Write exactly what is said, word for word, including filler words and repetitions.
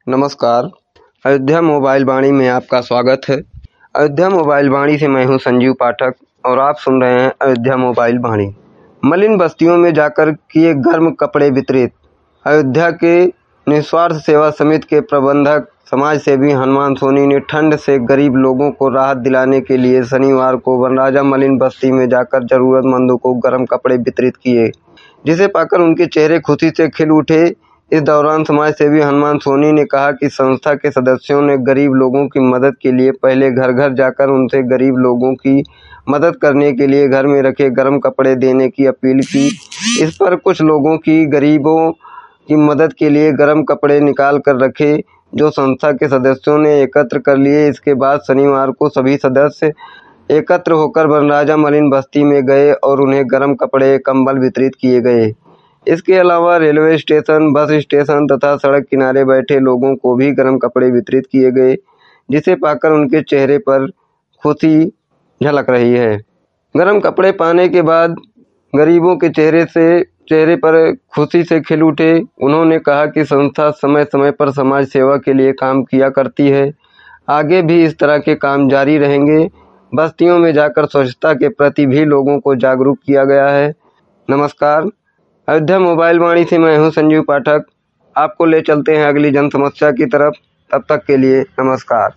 नमस्कार। अयोध्या मोबाइल वाणी में आपका स्वागत है। अयोध्या मोबाइल वाणी से मैं हूं संजीव पाठक और आप सुन रहे हैं अयोध्या मोबाइल वाणी। मलिन बस्तियों में जाकर किए गर्म कपड़े वितरित। अयोध्या के निस्वार्थ सेवा समिति के प्रबंधक समाज सेवी हनुमान सोनी ने ठंड से गरीब लोगों को राहत दिलाने के लिए शनिवार को वनराजा मलिन बस्ती में जाकर जरूरतमंदों को गर्म कपड़े वितरित किए, जिसे पाकर उनके चेहरे खुशी से खिल उठे। इस दौरान समाज सेवी हनुमान सोनी ने कहा कि संस्था के सदस्यों ने गरीब लोगों की मदद के लिए पहले घर घर जाकर उनसे गरीब लोगों की मदद करने के लिए घर में रखे गर्म कपड़े देने की अपील की। इस पर कुछ लोगों की गरीबों की मदद के लिए गर्म कपड़े निकाल कर रखे, जो संस्था के सदस्यों ने एकत्र कर लिए। इसके बाद शनिवार को सभी सदस्य एकत्र होकर वनराजा मलिन बस्ती में गए और उन्हें गर्म कपड़े कंबल वितरित किए गए। इसके अलावा रेलवे स्टेशन, बस स्टेशन तथा सड़क किनारे बैठे लोगों को भी गर्म कपड़े वितरित किए गए, जिसे पाकर उनके चेहरे पर खुशी झलक रही है। गर्म कपड़े पाने के बाद गरीबों के चेहरे से चेहरे पर खुशी से खिल उठे। उन्होंने कहा कि संस्था समय समय पर समाज सेवा के लिए काम किया करती है, आगे भी इस तरह के काम जारी रहेंगे। बस्तियों में जाकर स्वच्छता के प्रति भी लोगों को जागरूक किया गया है। नमस्कार। अयोध्या मोबाइल वाणी से मैं हूं संजीव पाठक। आपको ले चलते हैं अगली जन समस्या की तरफ। तब तक के लिए नमस्कार।